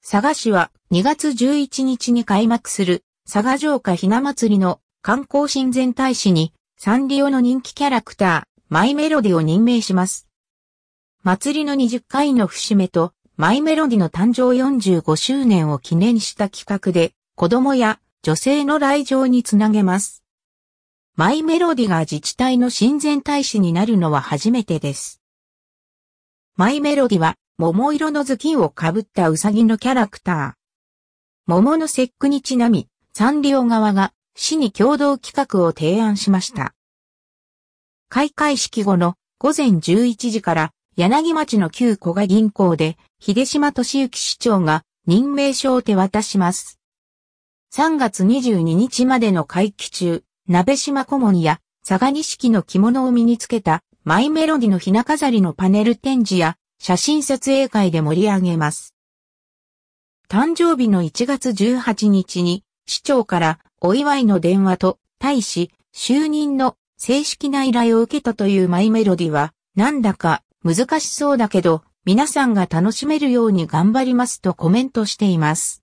佐賀市は2月11日に開幕する佐賀城下ひな祭りの観光親善大使にサンリオの人気キャラクターマイメロディを任命します。祭りの20回の節目とマイメロディの誕生45周年を記念した企画で子供や女性の来場につなげます。マイメロディが自治体の親善大使になるのは初めてです。マイメロディは桃色の頭巾をかぶったウサギのキャラクター。桃の節句にちなみ、サンリオ側が市に共同企画を提案しました。開会式後の午前11時から柳町の旧古賀銀行で秀島俊之市長が任命書を手渡します。3月22日までの会期中、鍋島小紋や佐賀錦の着物を身につけたマイメロディのひな飾りのパネル展示や写真撮影会で盛り上げます。誕生日の1月18日に市長からお祝いの電話と大使就任の正式な依頼を受けたというマイメロディはなんだか難しそうだけど皆さんが楽しめるように頑張りますとコメントしています。